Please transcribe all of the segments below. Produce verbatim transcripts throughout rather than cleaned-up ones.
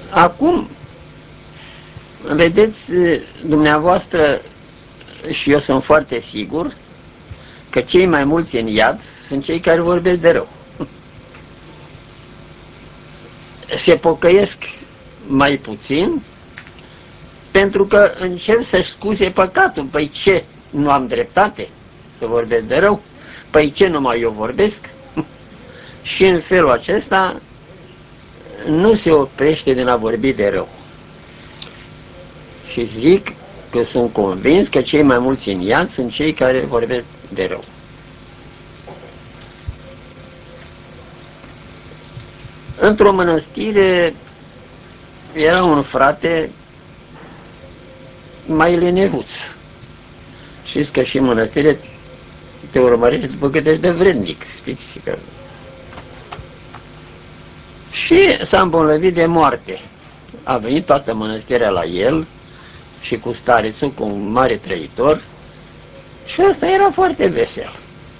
Acum, vedeți, dumneavoastră și eu sunt foarte sigur că cei mai mulți în iad sunt cei care vorbesc de rău. Se pocăiesc mai puțin pentru că încep să-și scuze păcatul. Păi ce, nu am dreptate să vorbesc de rău? Păi ce, numai eu vorbesc? Și în felul acesta nu se oprește din a vorbi de rău. Și zic că sunt convins că cei mai mulți în iad sunt cei care vorbesc de rău. Într-o mănăstire era un frate mai lenevuț. Știți că și în mănăstire te urmărești după cât ești de vrednic, știți că... Și s-a îmbolnăvit de moarte. A venit toată mănăstirea la el și cu starețul, cu un mare trăitor, și ăsta era foarte vesel.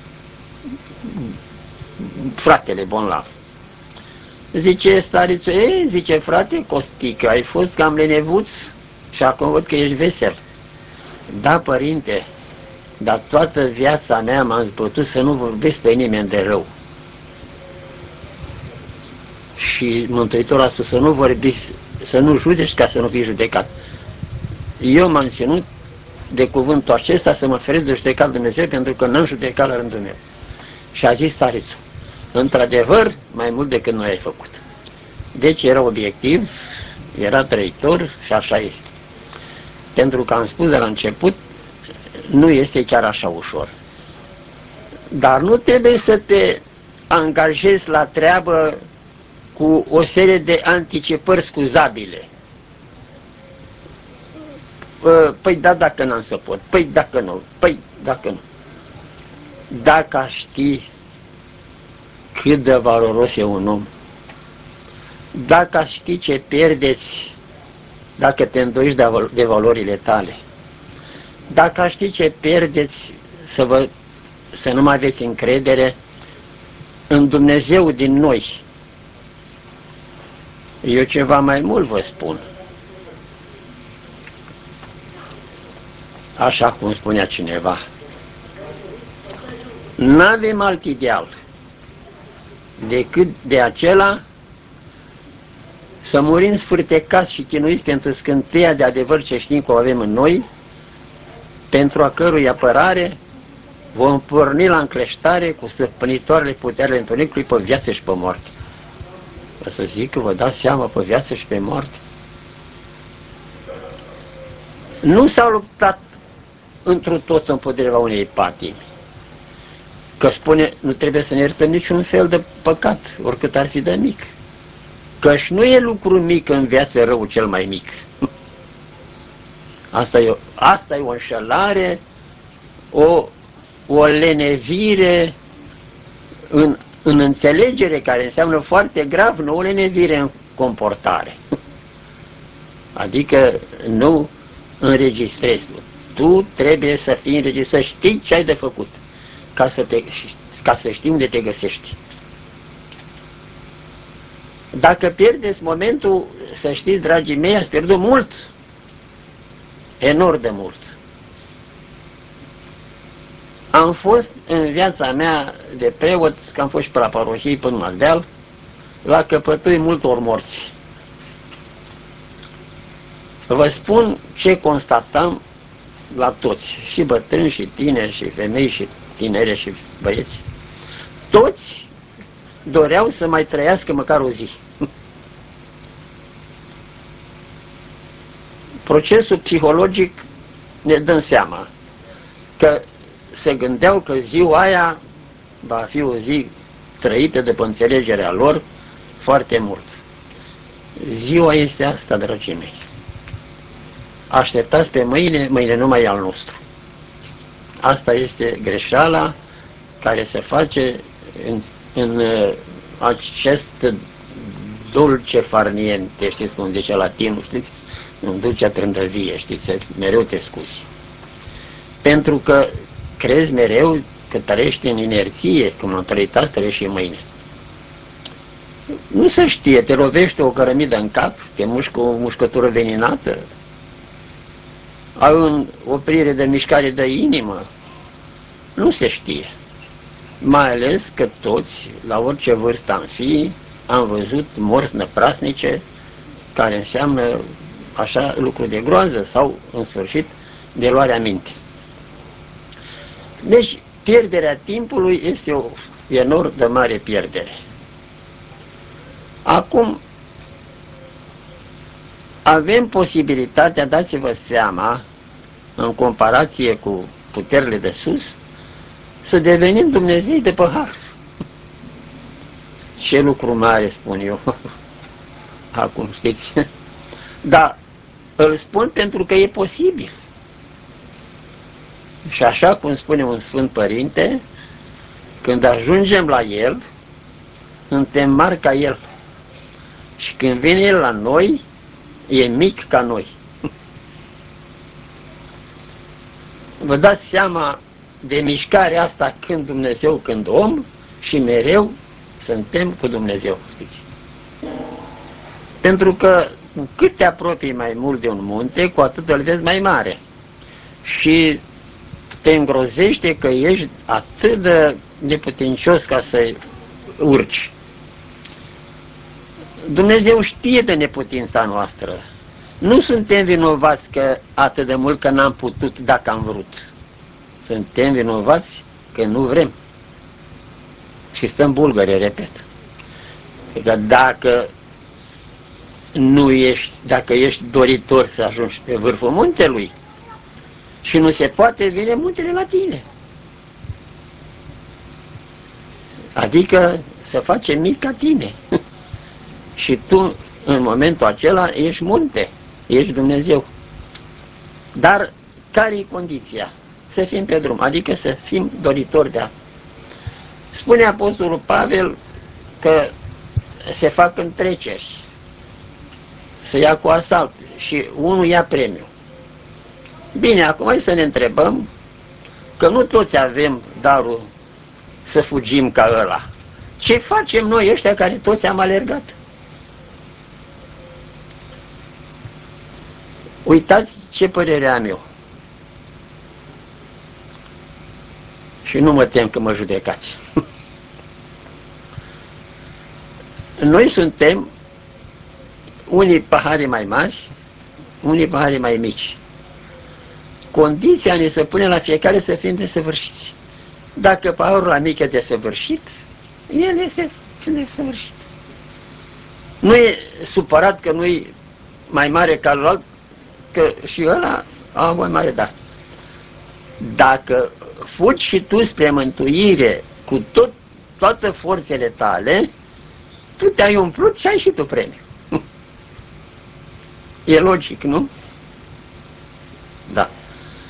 Fratele bonlav. Zice starețul, ei, zice, frate Costică, ai fost cam lenevuț și acum văd că ești vesel. Da, părinte, dar toată viața mea m-am zbătut să nu vorbesc pe nimeni de rău. Și Mântuitorul a spus să nu vorbiți, să nu judeci ca să nu fii judecat. Eu m-am ținut de cuvântul acesta să mă feresc de judecat Dumnezeu pentru că n-am judecat la rândul meu. Și a zis starețul, într-adevăr, mai mult decât noi ai făcut. Deci era obiectiv, era trăitor și așa este. Pentru că am spus de la început, nu este chiar așa ușor. Dar nu trebuie să te angajezi la treabă cu o serie de anticipări scuzabile. Păi da, dacă n-am să pot, păi dacă nu, păi dacă nu. Dacă aș ști cât de valoros e un om, dacă aș ști ce pierdeți dacă te îndoiești de, de valorile tale, dacă aș ști ce pierdeți să, vă, să nu mai aveți încredere în Dumnezeu din noi, eu ceva mai mult vă spun. Așa cum spunea cineva, n-avem alt ideal decât de acela să murim sfârtecați și chinuiți pentru scânteia de adevăr ce știm că o avem în noi, pentru a cărui apărare vom porni la încleștare cu stăpânitoarele puterile întunericului pe viață și pe moarte. O să zic că vă dați seama pe viață și pe moarte. Nu s-au luptat întru tot împotriva unei patimi. Că spune, nu trebuie să ne iertăm niciun fel de păcat, oricât ar fi de mic. Căci nu e lucru mic în viață rău cel mai mic. Asta e o, asta e o înșelare, o, o lenevire în, în înțelegere, care înseamnă foarte grav, nu o lenevire în comportare. Adică nu înregistrezi. Tu trebuie să fii înregistrat, să știi ce ai de făcut, ca să, te, ca să știi unde te găsești. Dacă pierdeți momentul, să știți, dragii mei, ați pierdut mult, enorm de mult. Am fost în viața mea de preot, că am fost și pe la parohie până la deal, la căpătâi multor morți. Vă spun ce constatam la toți, și bătrâni, și tineri, și femei, și tinere, și băieți. Toți doreau să mai trăiască măcar o zi. Procesul psihologic ne dăm seama că se gândeau că ziua aia va fi o zi trăită de pe înțelegerea lor foarte mult. Ziua este asta, dragii mei. Așteptați pe mâine, mâine nu mai e al nostru. Asta este greșeala care se face în, în acest dulce farniente, știți cum zice latinul, știți? În dulcea trândăvie, știți, mereu te scuzi. Pentru că crezi mereu că trăiești în inerție, cum am trăit azi, trăiești și mâine. Nu se știe, te lovește o cărămidă în cap, te mușcă o mușcătură veninată, ai o oprire de mișcare de inimă, nu se știe. Mai ales că toți, la orice vârstă am fi, am văzut morți năprasnice, care înseamnă așa lucruri de groază sau, în sfârșit, de luarea minte. Deci, pierderea timpului este o enorm de mare pierdere. Acum, avem posibilitatea, dați-vă seama, în comparație cu puterile de sus, să devenim Dumnezei de păhar. Ce lucru mare, spun eu. Acum, știți? Dar îl spun pentru că e posibil. Și așa cum spune un Sfânt Părinte, când ajungem la El, suntem mari ca El. Și când vine El la noi, e mic ca noi. Vă dați seama de mișcarea asta când Dumnezeu, când om, și mereu suntem cu Dumnezeu, știți? Pentru că cu cât te apropii mai mult de un munte, cu atât îl vezi mai mare. Și te îngrozește că ești atât de neputincios ca să urci. Dumnezeu știe de neputința noastră. Nu suntem vinovați că atât de mult că n-am putut dacă am vrut. Suntem vinovați că nu vrem. Și stăm bulgări, repet. Că dacă nu ești, dacă ești doritor să ajungi pe vârful muntelui și nu se poate, vine muntele la tine. Adică să face mic ca tine. Și tu, în momentul acela, ești munte, ești Dumnezeu. Dar care e condiția? Să fim pe drum, adică să fim doritori de a. Spune Apostolul Pavel că se fac întreceri, să ia cu asalt și unul ia premiu. Bine, acum hai să ne întrebăm că nu toți avem darul să fugim ca ăla. Ce facem noi ăștia care toți am alergat? Uitați ce părere am eu. Și nu mă tem că mă judecați. Noi suntem unii pahare mai mari, unii pahare mai mici. Condiția ne se pune la fiecare să fim desăvârșiți. Dacă paharul la mic e desăvârșit, el este desăvârșit. Nu e supărat că nu e mai mare ca celălalt, că și ăla a mai mare dar. Dacă fugi și tu spre mântuire cu tot, toate forțele tale, tu te-ai umplut și ai și tu premiu. E logic, nu? Da.